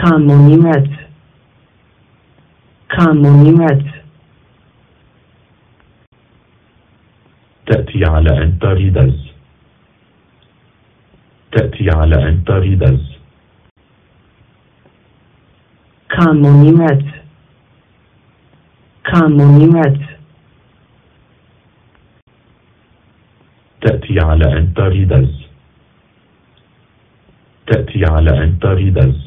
كامونيمات كامونيمات تأتي على أنتاريدز تأتي على أنتاريدز كامونيمات كامونيمات تأتي على أنتاريدز تأتي على أنتاريدز